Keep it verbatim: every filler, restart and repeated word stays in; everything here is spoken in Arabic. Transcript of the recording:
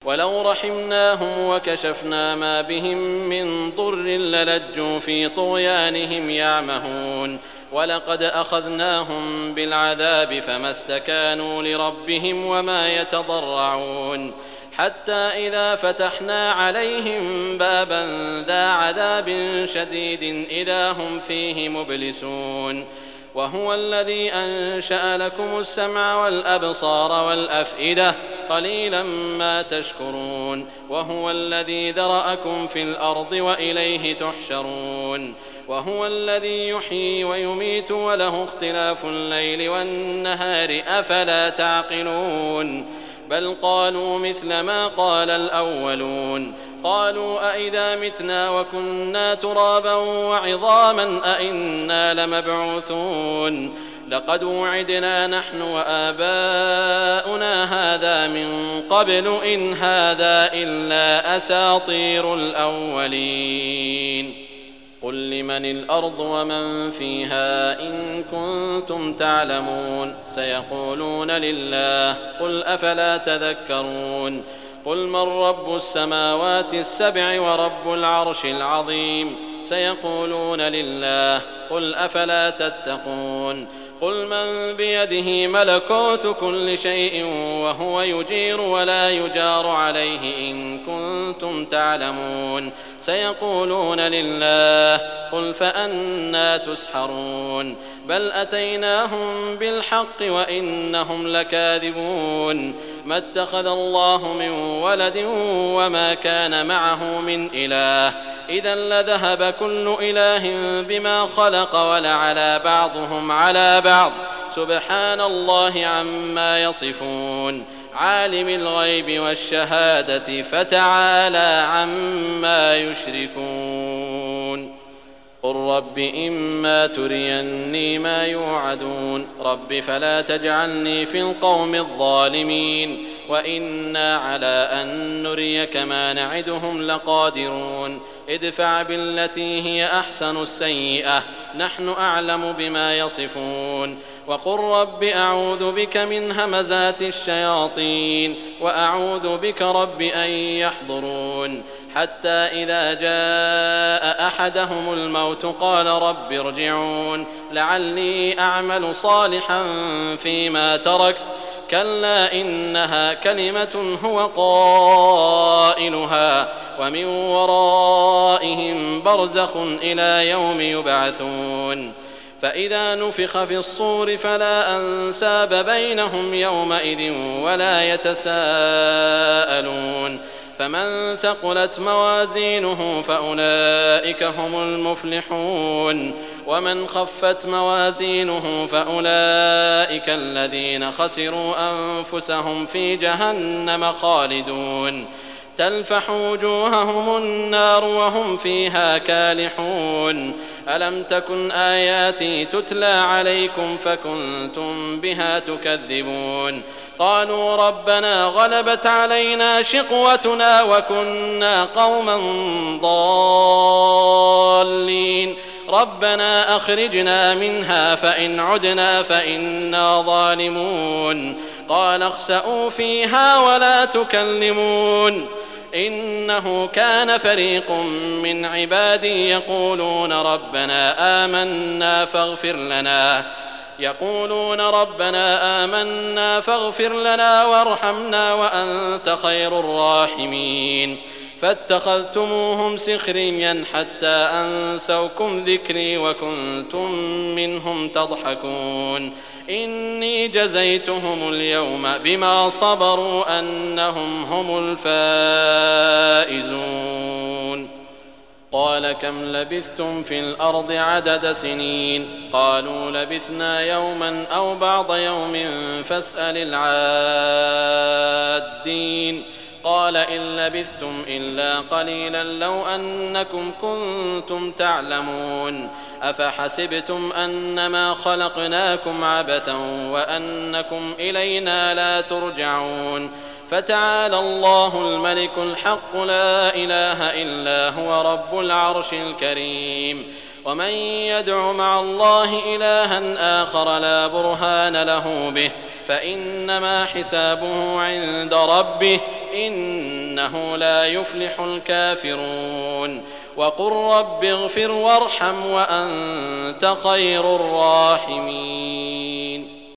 ولو رحمناهم وكشفنا ما بهم من ضر للجوا في طغيانهم يعمهون ولقد أخذناهم بالعذاب فما استكانوا لربهم وما يتضرعون حتى إذا فتحنا عليهم بابا ذا عذاب شديد إذا هم فيه مبلسون وهو الذي أنشأ لكم السمع والأبصار والأفئدة قليلا ما تشكرون وهو الذي ذرأكم في الأرض وإليه تحشرون وهو الذي يحيي ويميت وله اختلاف الليل والنهار أفلا تعقلون بل قالوا مثل ما قال الأولون قالوا أئذا متنا وكنا ترابا وعظاما أئنا لمبعوثون لقد وعدنا نحن وآباؤنا هذا من قبل إن هذا إلا أساطير الأولين قل لمن الأرض ومن فيها إن كنتم تعلمون سيقولون لله قل أفلا تذكرون قل من رب السماوات السبع ورب العرش العظيم سيقولون لله قل أفلا تتقون قل من بيده ملكوت كل شيء وهو يجير ولا يجار عليه إن كنتم تعلمون سيقولون لله قل فأنى تسحرون بل أتيناهم بالحق وإنهم لكاذبون ما اتخذ الله من ولد وما كان معه من إله إذا لذهب كل إله بما خلق ولعلى بعضهم على بعض سبحان الله عما يصفون عالم الغيب والشهادة فتعالى عما يشركون قل رب إما تريني ما يوعدون رب فلا تجعلني في القوم الظالمين وإنا على أن نريك ما نعدهم لقادرون ادفع بالتي هي أحسن السيئة نحن أعلم بما يصفون وقل رب أعوذ بك من همزات الشياطين وأعوذ بك رب أن يحضرون حتى إذا جاء أحدهم الموت قال رب ارجعون لعلي أعمل صالحا فيما تركت كلا إنها كلمة هو قائلها ومن ورائهم برزخ إلى يوم يبعثون فإذا نفخ في الصور فلا أنساب بينهم يومئذ ولا يتساءلون فمن ثقلت موازينه فأولئك هم المفلحون ومن خفت موازينه فأولئك الذين خسروا أنفسهم في جهنم خالدون تلفح وجوههم النار وهم فيها كالحون ألم تكن آياتي تتلى عليكم فكنتم بها تكذبون قالوا ربنا غلبت علينا شقوتنا وكنا قوما ضالين ربنا أخرجنا منها فإن عدنا فإنا ظالمون قال اخسئوا فيها ولا تكلمون إنه كان فريق من عبادي يقولون ربنا آمنا فاغفر لنا يقولون ربنا آمنا فاغفر لنا وارحمنا وأنت خير الراحمين فاتخذتموهم سخريا حتى أنسوكم ذكري وكنتم منهم تضحكون إني جزيتهم اليوم بما صبروا أنهم هم الفائزون قال كم لبثتم في الأرض عدد سنين قالوا لبثنا يوما أو بعض يوم فاسأل العادين قال إن لبثتم إلا قليلا لو أنكم كنتم تعلمون أفحسبتم أنما خلقناكم عبثا وأنكم إلينا لا ترجعون فتعالى الله الملك الحق لا إله إلا هو رب العرش الكريم ومن يدع مع الله إلها آخر لا برهان له به فإنما حسابه عند ربه إن إنه لا يفلح الكافرون وقل رب اغفر وارحم وأنت خير الراحمين.